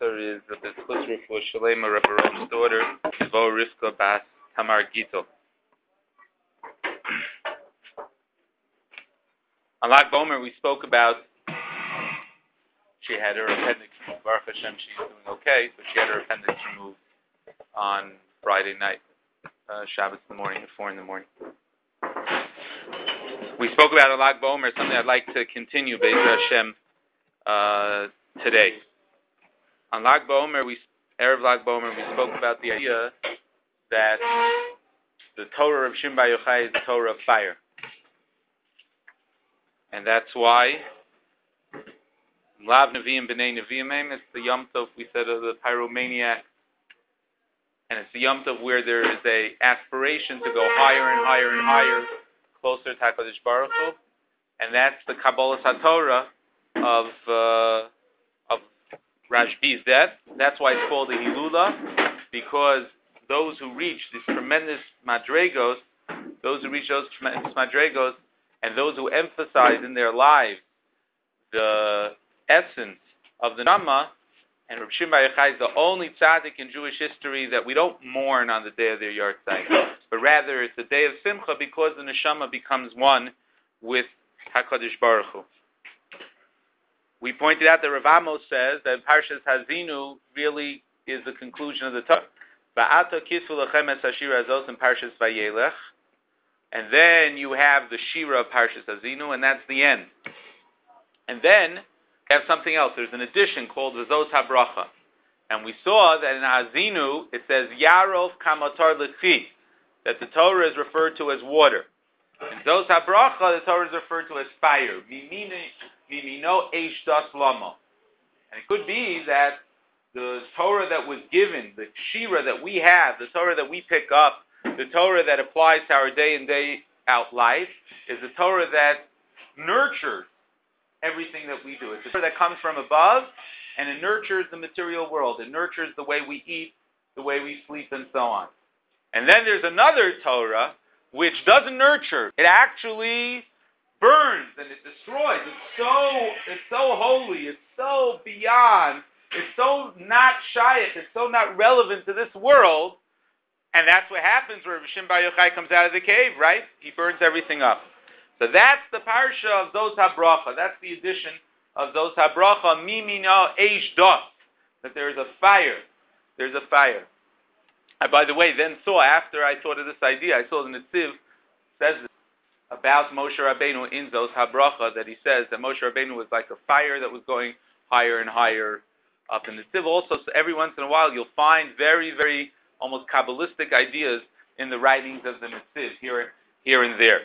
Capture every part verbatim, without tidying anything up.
is the B'tzchus for Shalema Rabbaron's daughter, Vo Rivka Bas Tamar Gittel. On Lag Bomer, we spoke about she had her appendix removed. Baruch Hashem, she's doing okay, but she had her appendix removed on Friday night, uh, Shabbos in the morning, at four in the morning. We spoke about a Lag Bomer, something I'd like to continue, Be'ez Hashem, uh, today. On Lag Bomer, we Erev Lag Bomer, we spoke about the idea that the Torah of Shimon Bar Yochai is the Torah of fire. And that's why Lav Nevi'im B'nei Nevi'im, it's the Yom Tov, we said, of the pyromaniac. And it's the Yom Tov where there is a aspiration to go higher and higher and higher, closer to HaKadosh Baruch Hu. And that's the Kabbalas HaTorah of, uh, of Rashbi's death. That's why it's called the Hilula, because those who reach these tremendous madregos, those who reach those tremendous madregos, and those who emphasize in their lives the essence of the Nama, and Reb Shimon Bar Yochai is the only tzaddik in Jewish history that we don't mourn on the day of their yahrzeit, but rather it's a day of simcha because the neshama becomes one with HaKadosh Baruch Hu. We pointed out that Rav Amos says that Parshas Hazinu really is the conclusion of the Torah. Va'ata kisvu lechem es hashira azos in Parshas Vayelech. And then you have the Shira of Parshas Hazinu, and that's the end. And then you have something else. There's an addition called V'zos HaBracha. And we saw that in Hazinu, it says, Yarov Kamatar L'chi, that the Torah is referred to as water. In Zos HaBracha, the Torah is referred to as fire. Mimino Eish Das Lama. And it could be that the Torah that was given, the Shira that we have, the Torah that we pick up, the Torah that applies to our day in, day out life, is the Torah that nurtures everything that we do. It's the Torah that comes from above, and it nurtures the material world. It nurtures the way we eat, the way we sleep, and so on. And then there's another Torah which doesn't nurture. It actually burns and it destroys. It's so, it's so holy. It's so beyond. It's so not shaykh. It's so not relevant to this world. And that's what happens when Shimon Bar Yochai comes out of the cave, right? He burns everything up. So that's the parsha of Zos HaBracha. That's the addition of Zos HaBracha, Mimina Eish Das, that there is a fire. There's a fire. I, by the way, then saw, after I thought of this idea, I saw the Netziv says about Moshe Rabbeinu in Zos HaBracha, that he says that Moshe Rabbeinu was like a fire that was going higher and higher up. And the Netziv also, so every once in a while, you'll find very, very almost Kabbalistic ideas in the writings of the Netziv, here, here and there.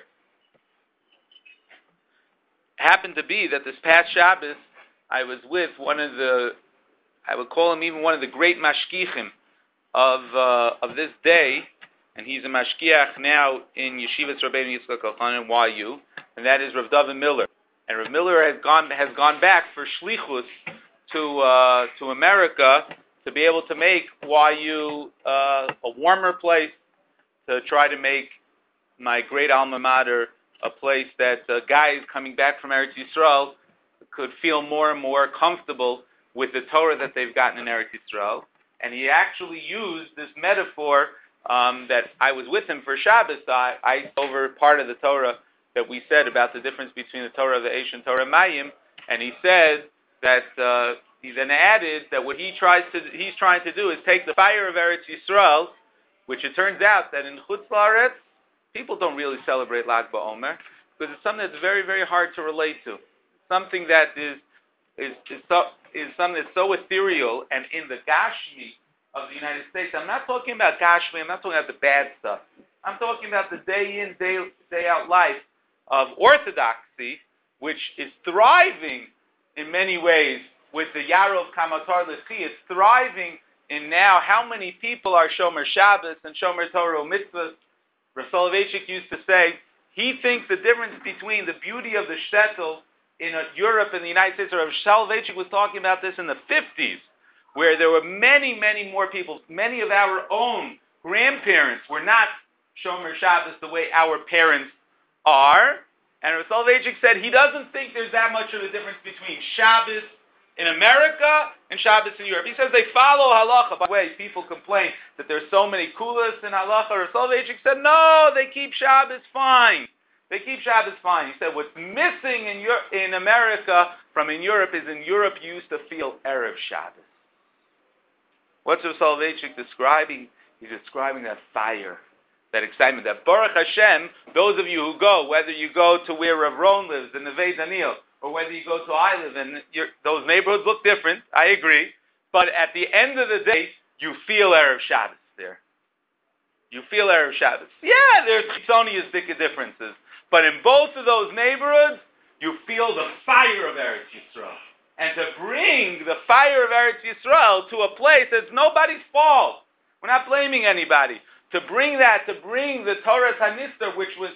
It happened to be that this past Shabbos, I was with one of the, I would call him even one of the great mashgichim of uh, of this day, and he's a mashgiach now in Yeshivas Rabbeinu Yitzchak Elchanan in Y U, and that is Rav David Miller. And Rav Miller has gone has gone back for shlichus to uh, to America to be able to make Y U uh, a warmer place, to try to make my great alma mater a place that uh, guys coming back from Eretz Yisrael could feel more and more comfortable with the Torah that they've gotten in Eretz Yisrael. And he actually used this metaphor um, that I was with him for Shabbos. I, I over part of the Torah that we said about the difference between the Torah of the Eish and Torah Mayim, and he said that uh, he then added that what he tries to he's trying to do is take the fire of Eretz Yisrael, which it turns out that in Chutz La'aretz, people don't really celebrate Lag BaOmer because it's something that's very, very hard to relate to. Something that is is is, so, is something that's so ethereal, and in the Gashmi of the United States, I'm not talking about Gashmi, I'm not talking about the bad stuff. I'm talking about the day in, day, day out life of Orthodoxy, which is thriving in many ways with the Yarov Kamatar L'chi. It's thriving in now how many people are Shomer Shabbos and Shomer Torah Mitzvahs. Rav Soloveitchik used to say he thinks the difference between the beauty of the shtetl in uh, Europe and the United States, or Rav Soloveitchik was talking about this in the fifties, where there were many, many more people. Many of our own grandparents were not Shomer Shabbos the way our parents are. And Rav Soloveitchik said he doesn't think there's that much of a difference between Shabbos in America and Shabbos in Europe. He says they follow halacha. By the way, people complain that there's so many kulas in halacha. Or Soloveitchik said, no, they keep Shabbos fine. They keep Shabbos fine. He said what's missing in Euro- in America from in Europe is in Europe you used to feel Erev Shabbos. What's Rav Soloveitchik describing? He's describing that fire, that excitement, that Baruch Hashem, those of you who go, whether you go to where Rav Ron lives in Neve Daniel, or whether you go to I live, and your, those neighborhoods look different, I agree, but at the end of the day, you feel Erev Shabbos there. You feel Erev Shabbos. Yeah, there's chitzonius big differences, but in both of those neighborhoods, you feel the fire of Eretz Yisrael. And to bring the fire of Eretz Yisrael to a place that's nobody's fault. We're not blaming anybody. To bring that, to bring the Torah Hanister, which was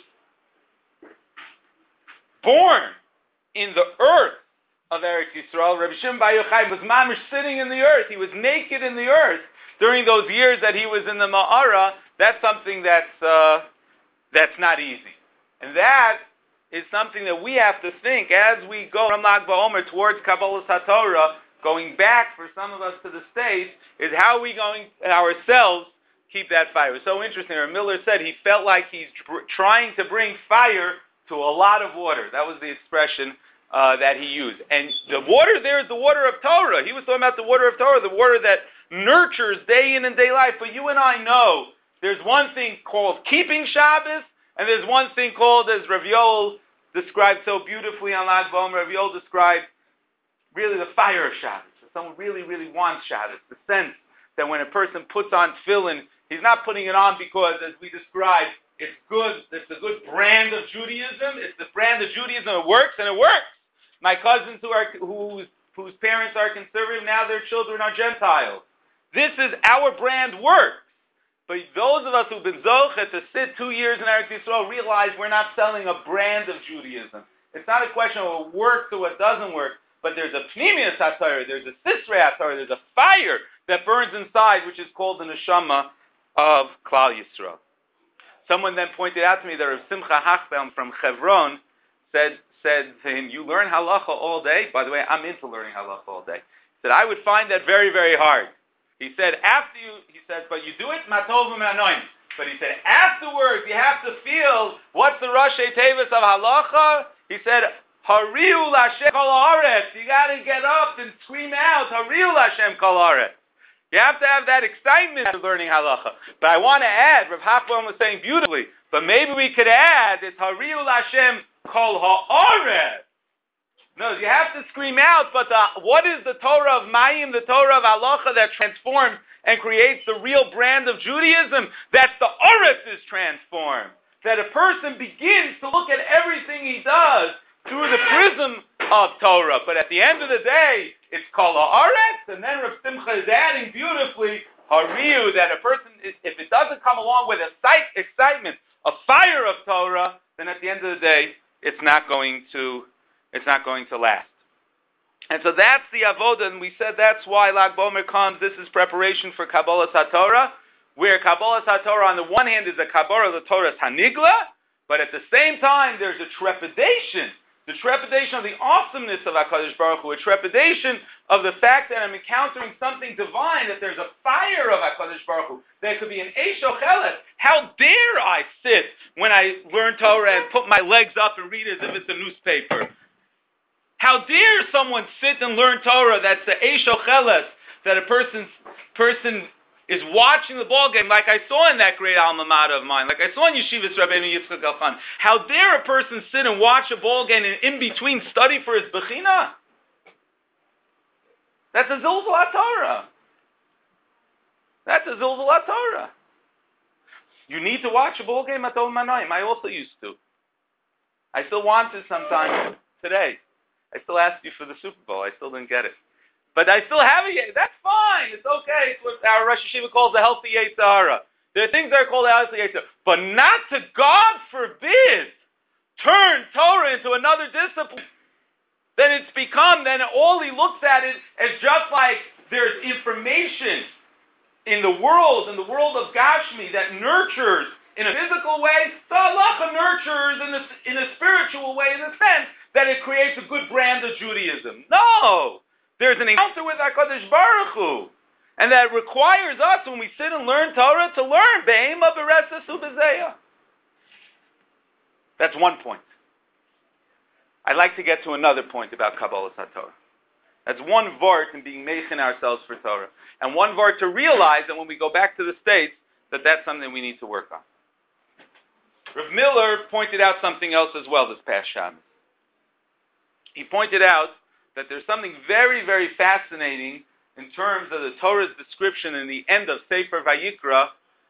born in the earth of Eretz Yisrael. Rabbi Shimon Bar Yochai was mamish sitting in the earth. He was naked in the earth during those years that he was in the Ma'ara. That's something that's uh, that's not easy. And that is something that we have to think as we go from Lag BaOmer towards Kabbalas HaTorah, going back for some of us to the States, is how are we going ourselves keep that fire. It was so interesting. Rav Miller said he felt like he's tr- trying to bring fire to a lot of water. That was the expression uh, that he used. And the water there is the water of Torah. He was talking about the water of Torah, the water that nurtures day in and day life. But you and I know there's one thing called keeping Shabbos, and there's one thing called, as Rav Yoel described so beautifully on Lag BaOmer, Rav Yoel described really the fire of Shabbos. If someone really, really wants Shabbos, the sense that when a person puts on tefillin, he's not putting it on because, as we described, it's good, it's a good brand of Judaism, it's the brand of Judaism, it works, and it works. My cousins who are, whose, whose parents are conservative, now their children are Gentiles. This is our brand works. But those of us who've been zocheh to sit two years in Eretz Yisrael realize we're not selling a brand of Judaism. It's not a question of what works or what doesn't work, but there's a pnimius haTorah, there's a sisrei haTorah, there's a fire that burns inside, which is called the neshama of Klal Yisrael. Someone then pointed out to me that Rav Simcha Hachbaum from Chevron said, said to him, you learn halacha all day? By the way, I'm into learning halacha all day. He said, I would find that very, very hard. He said, after you, he said, but you do it, matovim anoim. But he said, afterwards, you have to feel, what's the Rashi Tevis of halacha? He said, Hariu Lashem kol haaretz. You got to get up and scream out, Hariu Lashem kol haaretz. You have to have that excitement of learning halacha. But I want to add, Rav Hachbaum was saying beautifully, but maybe we could add, it's Hariu Lashem kol haaretz. No, you have to scream out, but the, what is the Torah of Mayim, the Torah of halacha that transforms and creates the real brand of Judaism? That's the Oretz is transformed. That a person begins to look at everything he does through the prism of Torah. But at the end of the day, it's called Haaretz, and then Rav Simcha is adding beautifully, Hariu, that a person, if it doesn't come along with a sight, excitement, a fire of Torah, then at the end of the day, it's not going to, it's not going to last. And so that's the avodah, and we said that's why Lag BaOmer comes. This is preparation for Kabbalas HaTorah, where Kabbalas HaTorah on the one hand is a Kabbalah of the Torah's Hanigla, but at the same time there's a trepidation, the trepidation of the awesomeness of HaKadosh Baruch Hu, a trepidation of the fact that I'm encountering something divine, that there's a fire of HaKadosh Baruch Hu, there could be an Eish Ochelet. How dare I sit when I learn Torah and put my legs up and read as if it's a newspaper? How dare someone sit and learn Torah? That's the Eish Ochelet, that a person's person is watching the ball game, like I saw in that great alma mater of mine, like I saw in Yeshivas Rabbeinu Yitzchak Elchan. How dare a person sit and watch a ball game and in between study for his bechina? That's a Zilzul HaTorah. That's a Zilzul HaTorah. You need to watch a ball game at Ol Manoim. I also used to. I still want to sometime today. I still asked you for the Super Bowl. I still didn't get it. But I still have it. That's fine. It's okay. It's what our Rosh Hashiva calls the healthy Yetzer Hara. There are things that are called the healthy Yetzer Hara. But not to, God forbid, turn Torah into another discipline. Then it's become, then all he looks at it as just like there's information in the world, in the world of Gashmi, that nurtures in a physical way. So halacha nurtures in a, in a spiritual way, in the sense that it creates a good brand of Judaism. No! There's an encounter with HaKadosh Baruch Hu. And that requires us, when we sit and learn Torah, to learn Be'ema Bereses Ubezeya. That's one point. I'd like to get to another point about Kabbalas HaTorah. That's one vart in being mechin ourselves for Torah. And one vart to realize that when we go back to the States, that that's something we need to work on. Rav Miller pointed out something else as well this past Shabbos. He pointed out that there's something very, very fascinating in terms of the Torah's description in the end of Sefer Vayikra,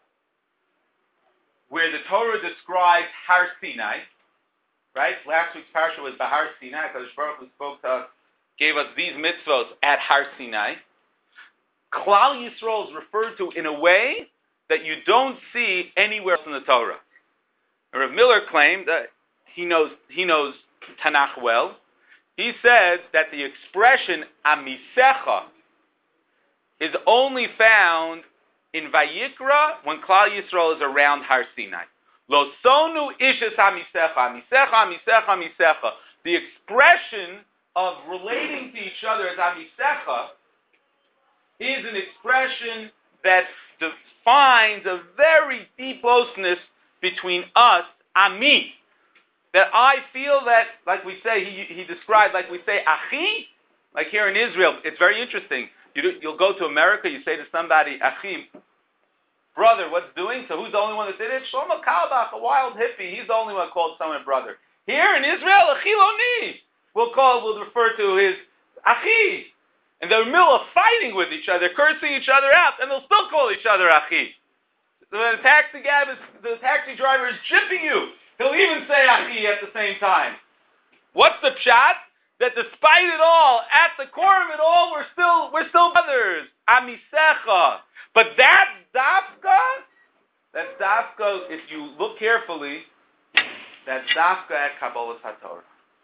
where the Torah describes Har Sinai, right? Last week's parsha was Bahar Sinai. Kadosh Baruch Hu spoke to us, gave us these mitzvot at Har Sinai. Klal Yisrael is referred to in a way that you don't see anywhere else in the Torah. And Rav Miller claimed that he knows he knows Tanakh well. He said that the expression Amisecha is only found in Vayikra when Klal Yisrael is around Har Sinai. Lo sonu ishes Amisecha, Amisecha, Amisecha, Amisecha. The expression of relating to each other as Amisecha is an expression that defines a very deep closeness between us, Ami. That I feel that, like we say, he, he described, like we say, Achi, like here in Israel, it's very interesting. You do, you'll go to America, you say to somebody, Achim, brother, what's doing? So who's the only one that did it? Shlomo Kalbach, a wild hippie, he's the only one called someone brother. Here in Israel, Achiloni, we'll call, we'll refer to his Achi. And they're in the middle of fighting with each other, cursing each other out, and they'll still call each other Achi. So the taxi cab is, the taxi driver is jipping you. He'll even say Achi at the same time. What's the pshat? That despite it all, at the core of it all, we're still we're still brothers. Amisecha. But that dafka, that dafka, if you look carefully, that's dafka at Kabbalas HaTorah.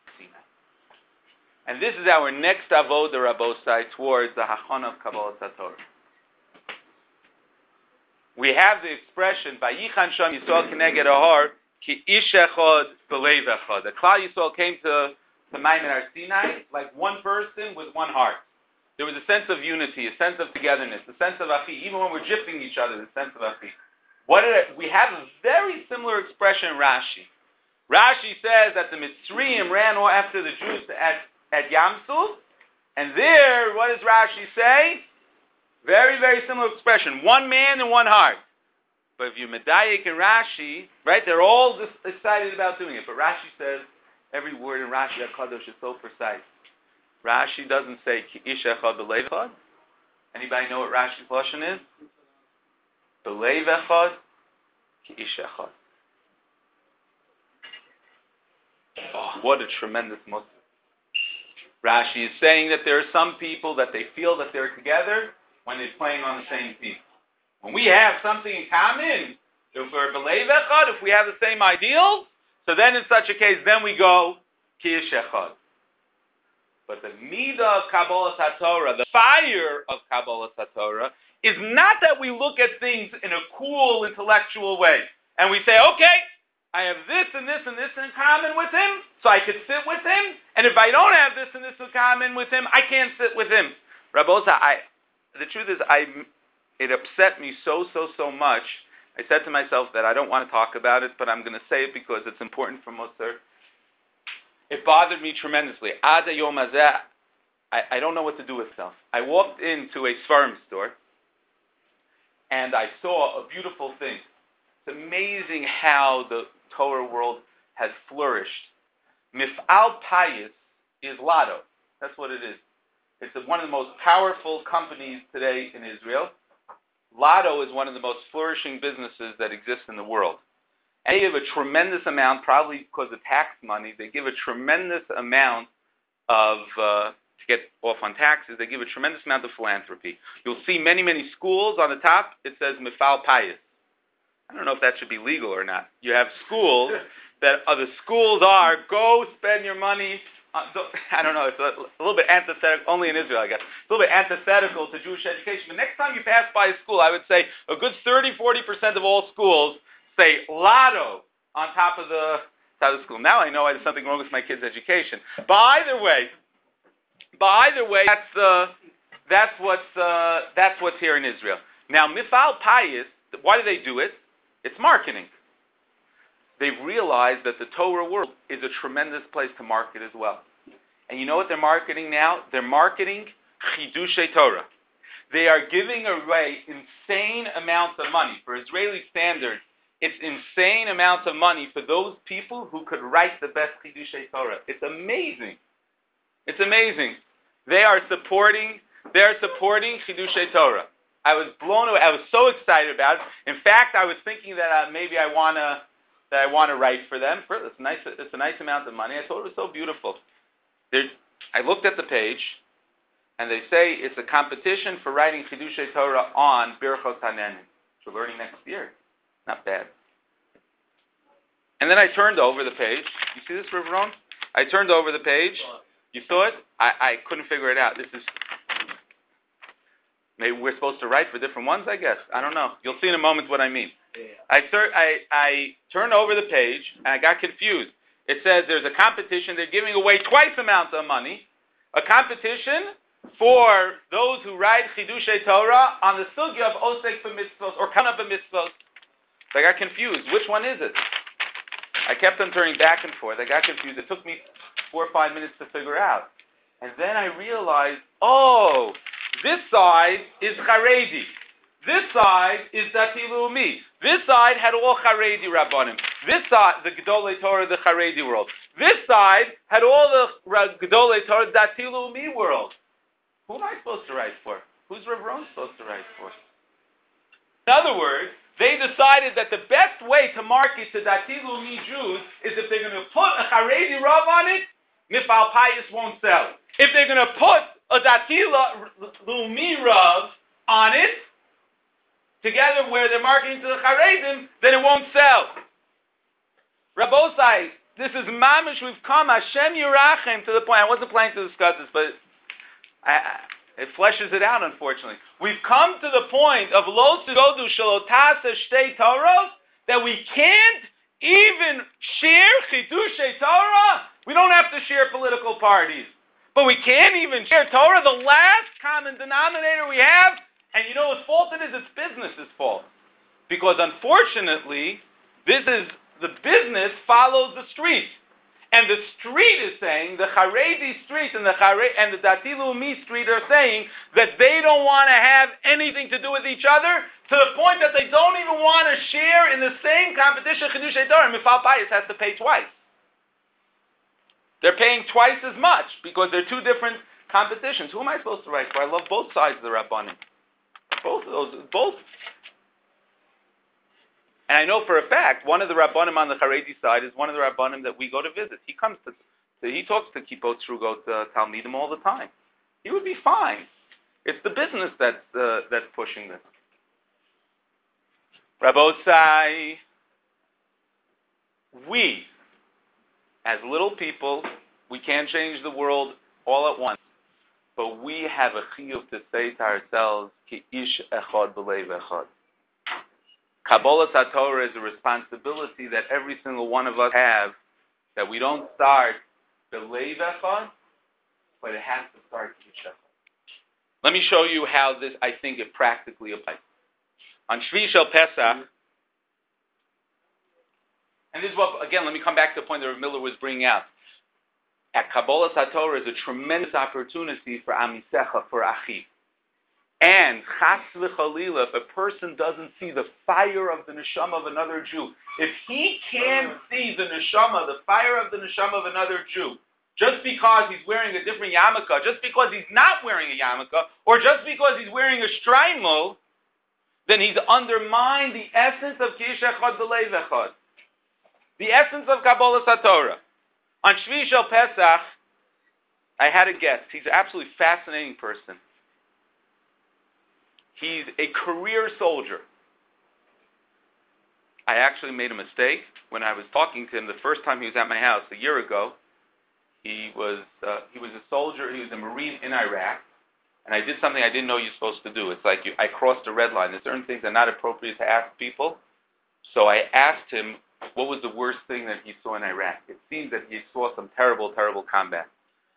And this is our next avodah rabosai towards the hachana of Kabbalas HaTorah. We have the expression, Vayichan Sham Yisrael Keneged Ahar, Ki Ish Echad B'Leiv Echad. The Klal Yisrael came to to Maimon Har Sinai like one person with one heart. There was a sense of unity, a sense of togetherness, a sense of achi. Even when we're jipping each other, the sense of achi. What did it, we have a very similar expression in Rashi. Rashi says that the Mitzrayim ran after the Jews at, at Yamsuf, and there, what does Rashi say? Very, very similar expression. One man and one heart. But if you medayik in Rashi, right, they're all just excited about doing it. But Rashi says, every word in Rashi HaKadosh is so precise. Rashi doesn't say Ki Ish Echad B'Leiv Echad. Anybody know what Rashi's lashon is? B'Leiv Echad, Ki Ish Echad. Oh, what a tremendous Muslim. Rashi is saying that there are some people that they feel that they're together when they're playing on the same team. When we have something in common, if we're B'Leiv Echad, if we have the same ideals, so then in such a case, then we go Ki Ish Echad. But the Midah of Kabbalas HaTorah, the fire of Kabbalas HaTorah, is not that we look at things in a cool, intellectual way. And we say, okay, I have this and this and this in common with him, so I could sit with him. And if I don't have this and this in common with him, I can't sit with him. Rabosa, I, the truth is, I, it upset me so, so, so much. I said to myself that I don't want to talk about it, but I'm going to say it because it's important for Musar. It bothered me tremendously. Ad hayom hazeh, I, I don't know what to do with myself. I walked into a Sfarim store, and I saw a beautiful thing. It's amazing how the Torah world has flourished. Mif'al Payis is Lotto. That's what it is. It's one of the most powerful companies today in Israel. Lotto is one of the most flourishing businesses that exist in the world. And they give a tremendous amount, probably because of tax money, they give a tremendous amount of, uh, to get off on taxes, they give a tremendous amount of philanthropy. You'll see many, many schools on the top, it says Mifal Payis. I don't know if that should be legal or not. You have schools that uh, the schools are, go spend your money. Uh, so, I don't know, it's a, a little bit antithetical, only in Israel, I guess. It's a little bit antithetical to Jewish education. But next time you pass by a school, I would say a good thirty, forty percent of all schools say Lotto on top of the top of the school. Now I know there's something wrong with my kids' education. But either way, But either way, that's uh, that's what's uh, that's what's here in Israel. Now, Mifal Payis, why do they do it? It's marketing. They've realized that the Torah world is a tremendous place to market as well. And you know what they're marketing now? They're marketing Chidushay Torah. They are giving away insane amounts of money. For Israeli standards, it's insane amounts of money for those people who could write the best Chidushay Torah. It's amazing. It's amazing. They are supporting, they're supporting Chidushay Torah. I was blown away. I was so excited about it. In fact, I was thinking that uh, maybe I want to that I want to write for them. It's a nice, it's a nice amount of money. I thought it was so beautiful. There, I looked at the page, and they say it's a competition for writing Chidushay Torah on Birchos Hanehenin, which we're learning next year. Not bad. And then I turned over the page. You see this, Rav Ron? I turned over the page. You saw it? I, I couldn't figure it out. This is... Maybe we're supposed to write for different ones, I guess. I don't know. You'll see in a moment what I mean. Yeah. I, tur- I, I turned over the page, and I got confused. It says there's a competition. They're giving away twice the amount of money. A competition for those who write Chidushay Torah on the sugya of Osek b'mitzvos, or Kana b'mitzvos. So I got confused. Which one is it? I kept on turning back and forth. I got confused. It took me four or five minutes to figure out. And then I realized, oh, this side is Haredi. This side is Dati Leumi. This side had all Haredi Rabbanim. This side, the Gedolei Torah, the Haredi world. This side had all the Gedolei Torah, Dati Leumi world. Who am I supposed to write for? Who's Rav Ron supposed to write for? In other words, they decided that the best way to market to Dati Leumi Jews is if they're going to put a Haredi Rav on it, Mifal Payis won't sell. If they're going to put a Dati Leumi Rav on it, together where they're marketing to the Charedim, then it won't sell. Rabbosai, this is mamish, we've come, Hashem Yerachem, to the point. I wasn't planning to discuss this, but I, I, it fleshes it out, unfortunately. We've come to the point of Lo Tzigodu Shalotasa Shtei Toros, that we can't even share Chidushay Torah. We don't have to share political parties. But we can't even share Torah, the last common denominator we have. And you know whose fault it is? It's business's fault. Because unfortunately, this is, the business follows the street. And the street is saying, the Haredi street and the Hare, and the Dati Leumi street are saying that they don't want to have anything to do with each other, to the point that they don't even want to share in the same competition, Chidushay Torah. Mifal Payis has to pay twice. They're paying twice as much because they're two different competitions. Who am I supposed to write for? I love both sides of the Rabbanim. Both of those, both. And I know for a fact, one of the Rabbanim on the Haredi side is one of the Rabbanim that we go to visit. He comes to, to he talks to Kippot Srugot uh, Talmidim all the time. He would be fine. It's the business that's, uh, that's pushing this. Rabbosai, we, as little people, we can't change the world all at once. But we have a chiyuv to say to ourselves, Ki ish echad b'leiv echad. Kabbalas HaTorah is a responsibility that every single one of us have, that we don't start b'leiv echad, but it has to start Ki ish echad. Let me show you how this, I think, it practically applies. On Shvi Shel Pesach, and this is what, again, let me come back to the point that Rav Miller was bringing out. At Kabbalas HaTorah is a tremendous opportunity for Amisecha, for Achi. And Chas v'Chalila, if a person doesn't see the fire of the neshama of another Jew, if he can't see the neshama, the fire of the neshama of another Jew, just because he's wearing a different yarmulke, just because he's not wearing a yarmulke, or just because he's wearing a shtreimel, then he's undermined the essence of Ki ish echad b'leiv echad. The essence of Kabbalas HaTorah. On Shvi Shel Pesach, I had a guest. He's an absolutely fascinating person. He's a career soldier. I actually made a mistake when I was talking to him the first time he was at my house a year ago. He was uh, he was a soldier. He was a Marine in Iraq, and I did something I didn't know you're supposed to do. It's like you, I crossed a red line. There's certain things that are not appropriate to ask people. So I asked him, what was the worst thing that he saw in Iraq? It seemed that he saw some terrible, terrible combat.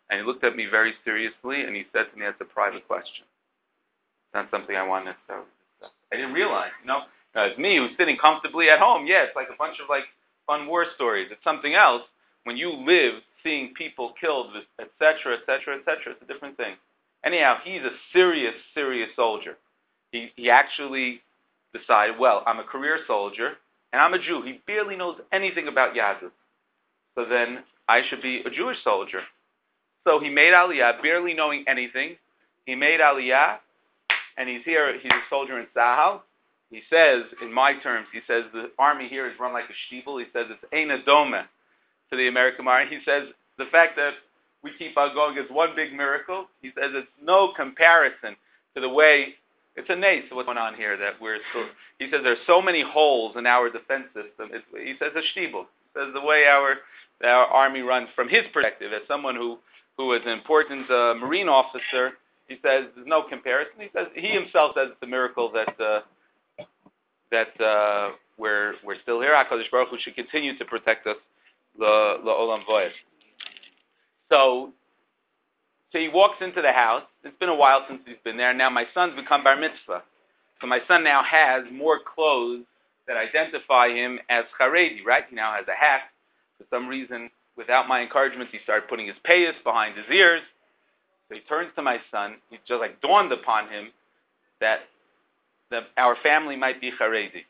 And he looked at me very seriously, and he said to me, that's a private question. It's not something I want necessarily to discuss. I didn't realize, you know, as me who's sitting comfortably at home, yeah, it's like a bunch of like fun war stories. It's something else when you live seeing people killed, et cetera, et cetera, et cetera. It's a different thing. Anyhow, he's a serious, serious soldier. He he actually decided, well, I'm a career soldier, and I'm a Jew. He barely knows anything about Yahoo. So then I should be a Jewish soldier. So he made Aliyah, barely knowing anything. He made Aliyah, and he's here, he's a soldier in Sahel. He says, in my terms, he says the army here is run like a shtiebel. He says it's ein adome to the American army. He says the fact that we keep on going is one big miracle. He says it's no comparison to the way, it's a nace what's going on here that we're still, he says there's so many holes in our defense system. It's, he says a shtiebel. He says the way our, our army runs from his perspective, as someone who, who is an important uh, Marine officer, he says there's no comparison. He says he himself says it's a miracle that uh, that uh, we're we're still here. HaKadosh Baruch Hu should continue to protect us, the the Olam Voyed. So, so he walks into the house. It's been a while since he's been there. Now my son's become bar mitzvah, so my son now has more clothes that identify him as Haredi. Right? He now has a hat. For some reason, without my encouragement, he started putting his payas behind his ears. So he turns to my son. He just like dawned upon him that that our family might be Haredi.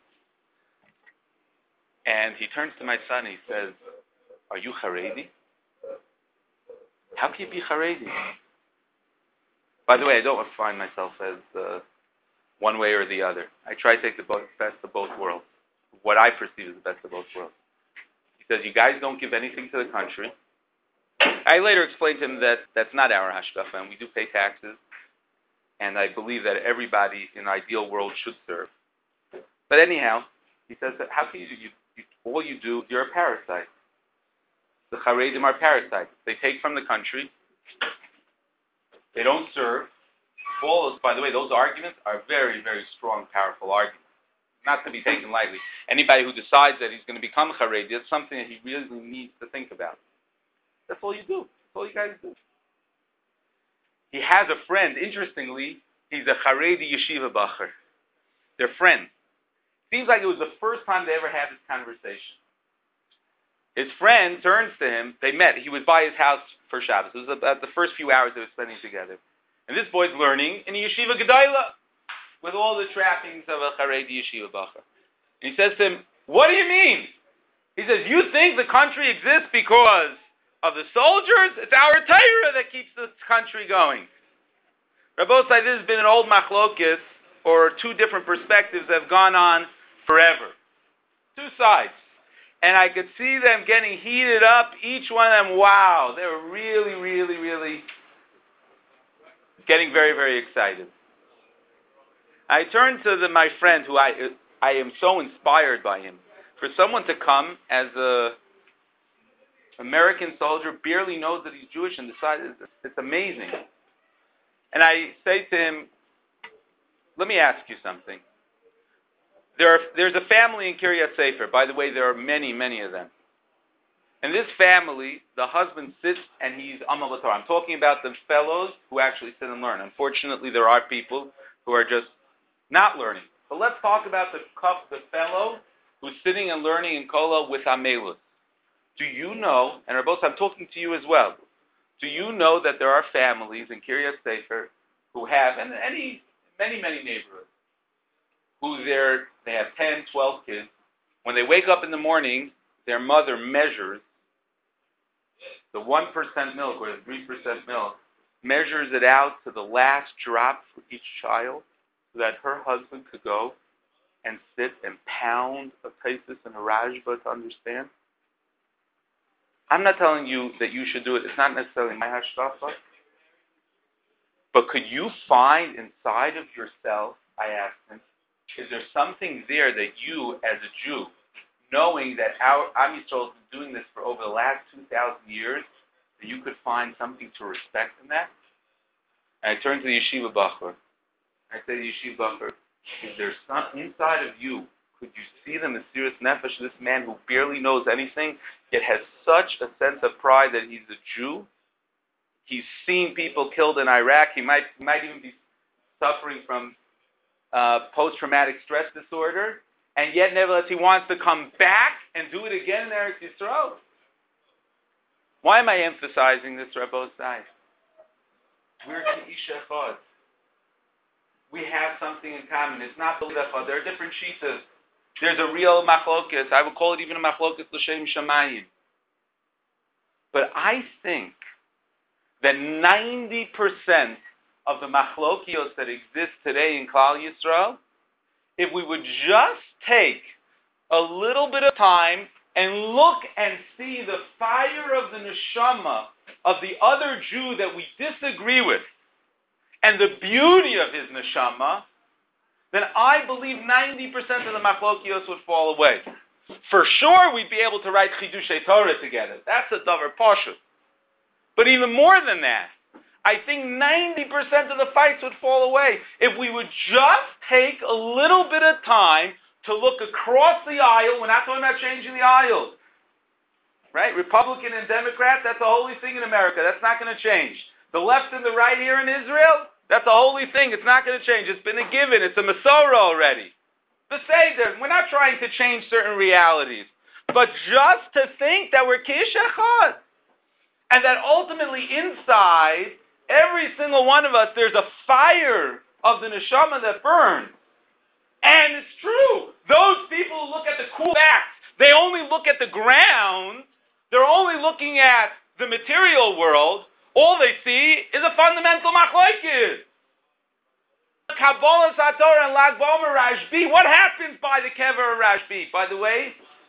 And he turns to my son and he says, are you Haredi? How can you be Haredi? By the way, I don't find myself as uh, one way or the other. I try to take the best of both worlds, what I perceive as the best of both worlds. He says, you guys don't give anything to the country. I later explained to him that that's not our hashkafa, and we do pay taxes. And I believe that everybody in an ideal world should serve. But anyhow, he says, that how can you do, you, you, all you do, you're a parasite. The Haredim are parasites. They take from the country. They don't serve. All those, by the way, those arguments are very, very strong, powerful arguments. Not to be taken lightly. Anybody who decides that he's going to become Haredi, it's something that he really needs to think about. That's all you do. That's all you guys do. He has a friend, interestingly, he's a Haredi yeshiva bacher. They're friends. Seems like it was the first time they ever had this conversation. His friend turns to him, they met, he was by his house for Shabbos. It was about the first few hours they were spending together. And this boy's learning in a yeshiva gedayla, with all the trappings of a Haredi yeshiva bacher. And he says to him, what do you mean? He says, you think the country exists because of the soldiers? It's our Torah that keeps the country going. Rabbosai, this has been an old machlokis, or two different perspectives that have gone on forever. Two sides. And I could see them getting heated up, each one of them, wow, they were really, really, really getting very, very excited. I turned to the, my friend, who I I am so inspired by him. For someone to come as a American soldier, barely knows that he's Jewish, and decided it's amazing. And I say to him, let me ask you something. There are, there's a family in Kiryat Sefer. By the way, there are many, many of them. In this family, the husband sits and he's Amal B'Torah. I'm talking about the fellows who actually sit and learn. Unfortunately, there are people who are just not learning. But let's talk about the the fellow who's sitting and learning in Kollel with Amelus. Do you know, and Rabbos, I'm talking to you as well, do you know that there are families in Kiryat Sefer who have, and any, many, many neighborhoods, who they're, they have ten, twelve kids. When they wake up in the morning, their mother measures the one percent milk or the three percent milk, measures it out to the last drop for each child so that her husband could go and sit and pound a Taisus and a Rajba to understand. I'm not telling you that you should do it. It's not necessarily my hashkafa. But could you find inside of yourself, I asked him, is there something there that you, as a Jew, knowing that our Am Yisrael has been doing this for over the last two thousand years, that you could find something to respect in that? And I turned to the yeshiva bacher. I said to the yeshiva bacher, is there some inside of you, could you see the Mesiras Nefesh, this man who barely knows anything, yet has such a sense of pride that he's a Jew? He's seen people killed in Iraq. He might, he might even be suffering from uh, post-traumatic stress disorder. And yet, nevertheless, he wants to come back and do it again in Eretz Yisrael. Why am I emphasizing this, Rabbi Osai? We're Ke'ish Echad. We have something in common. It's not the Echad. There are different shitas. There's a real machlokas. I would call it even a machlokas l'shem shamayim. But I think that ninety percent of the machlokios that exist today in Klal Yisrael, if we would just take a little bit of time and look and see the fire of the neshama of the other Jew that we disagree with, and the beauty of his neshama, then I believe ninety percent of the machlokios would fall away. For sure, we'd be able to write Chidushei Torah together. That's a davar pashut. But even more than that, I think ninety percent of the fights would fall away if we would just take a little bit of time to look across the aisle. We're not talking about changing the aisles. Right? Republican and Democrat, that's a holy thing in America. That's not going to change. The left and the right here in Israel, that's a holy thing. It's not going to change. It's been a given. It's a Masorah already. The Seder, we're not trying to change certain realities. But just to think that we're Kish Echad. And that ultimately inside, every single one of us, there's a fire of the neshama that burns. And it's true. Those people who look at the cool facts, they only look at the ground. They're only looking at the material world. All they see is a fundamental machlokes. Kabbalah Sator and Lag Bomer Rashbi. What happens by the kever of Rashbi? By the way,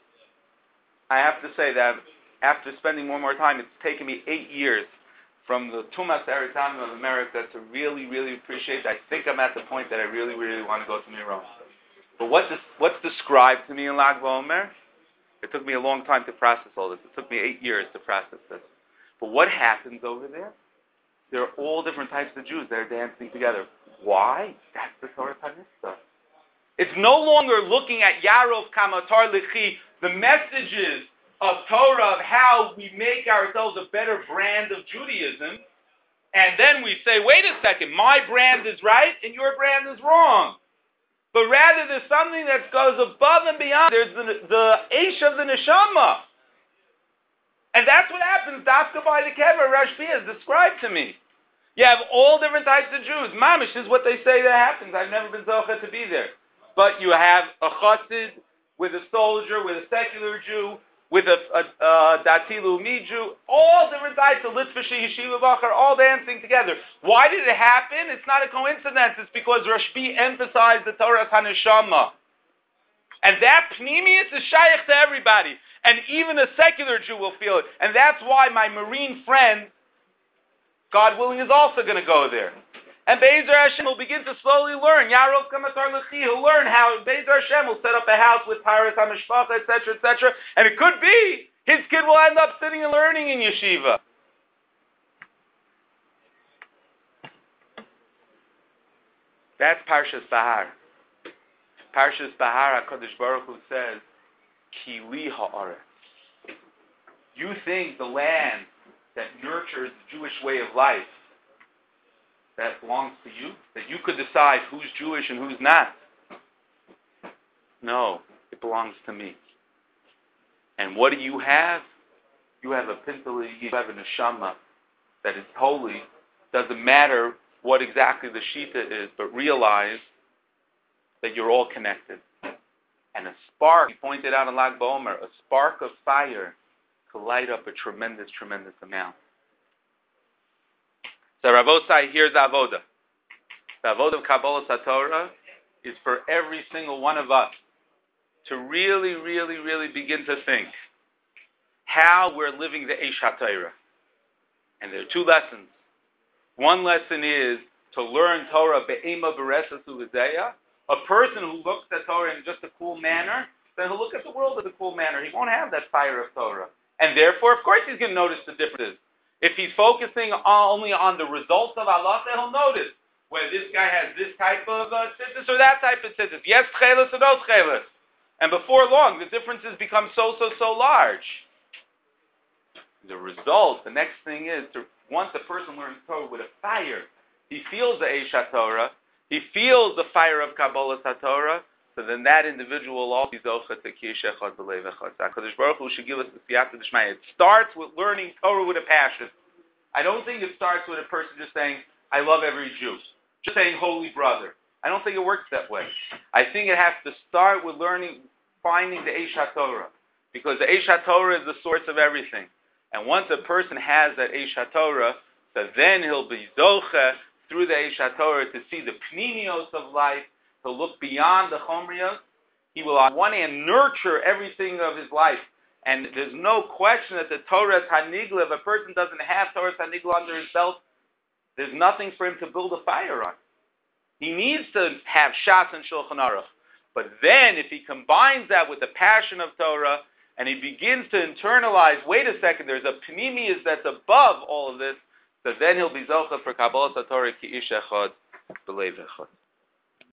I have to say that after spending one more time, it's taken me eight years from the Tumas Eretamim of America to really, really appreciate. I think I'm at the point that I really, really want to go to Miron. But what this, what's described to me in Lag Bomer? It took me a long time to process all this. It took me eight years to process this. But what happens over there? There are all different types of Jews that are dancing together. Why? That's the Torah Tanista. It's no longer looking at Yarov Kamatar Lichi, the messages of Torah, of how we make ourselves a better brand of Judaism, and then we say, wait a second, my brand is right and your brand is wrong. But rather there's something that goes above and beyond. There's the, the Eish of the Neshama. And that's what happens, Dafka by the Kever, Rashbi has described to me. You have all different types of Jews. Mamish is what they say that happens. I've never been zocheh to be there. But you have a chassid with a soldier, with a secular Jew, with a, a, a Dati Leumi Jew, all different types of Litzvishi, Yeshiva Bachar, all dancing together. Why did it happen? It's not a coincidence. It's because Rashbi emphasized the Torah HaNeshama. And that Pnimius is shaykh to everybody. And even a secular Jew will feel it. And that's why my Marine friend, God willing, is also going to go there. And Be'ezer Hashem will begin to slowly learn. Yarov Kamatar Lechi, he'll learn how Be'ezer Hashem will set up a house with Paras HaMishpacha, et cetera, et cetera. And it could be his kid will end up sitting and learning in yeshiva. That's Parshas Bahar. Parshas Bahar, HaKadosh Baruch Hu says, Ki li ha'aretz. You think the land that nurtures the Jewish way of life, that belongs to you? That you could decide who's Jewish and who's not? No, it belongs to me. And what do you have? You have a pintali, you have a neshama that is holy. Doesn't matter what exactly the shita is, but realize that you're all connected. And a spark, he pointed out in Lag Bomer, a spark of fire could light up a tremendous, tremendous amount. So Rav Osai, here's Avoda. The Avoda of Kabbalah Satorah is for every single one of us to really, really, really begin to think how we're living the Eish HaTorah. And there are two lessons. One lesson is to learn Torah be'ema beresasu v'zeya. A person who looks at Torah in just a cool manner, then he'll look at the world in a cool manner. He won't have that fire of Torah. And therefore, of course, he's going to notice the differences. If he's focusing only on the results of Allah, he'll notice whether this guy has this type of uh, tzitzis or that type of tzitzis. Yes, tchelis or no tchelis. And before long, the differences become so, so, so large. The result, the next thing is, to, once a person learns Torah with a fire, he feels the Eish HaTorah, he feels the fire of Kabbalah HaTorah, so then that individual also is Zocha to Ki Echad B'Lev Echad. HaKadosh Baruch Hu should give us the Siyata D'Shmaya. It starts with learning Torah with a passion. I don't think it starts with a person just saying, I love every Jew. Just saying, holy brother. I don't think it works that way. I think it has to start with learning, finding the Eish HaTorah. Because the Eish HaTorah is the source of everything. And once a person has that Eish HaTorah, so then he'll be Zocha through the Eish HaTorah to see the Pnimios of life, to look beyond the Chomrios. He will on one hand nurture everything of his life. And there's no question that the Torah Hanigla, if a person doesn't have Torah Hanigla under his belt, there's nothing for him to build a fire on. He needs to have Shas and Shulchan Aruch. But then if he combines that with the passion of Torah, and he begins to internalize, wait a second, there's a Pnimius that's above all of this, so then he'll be Zocha for Kabbalah Torah Ki Ish Echad B'Lev Echad.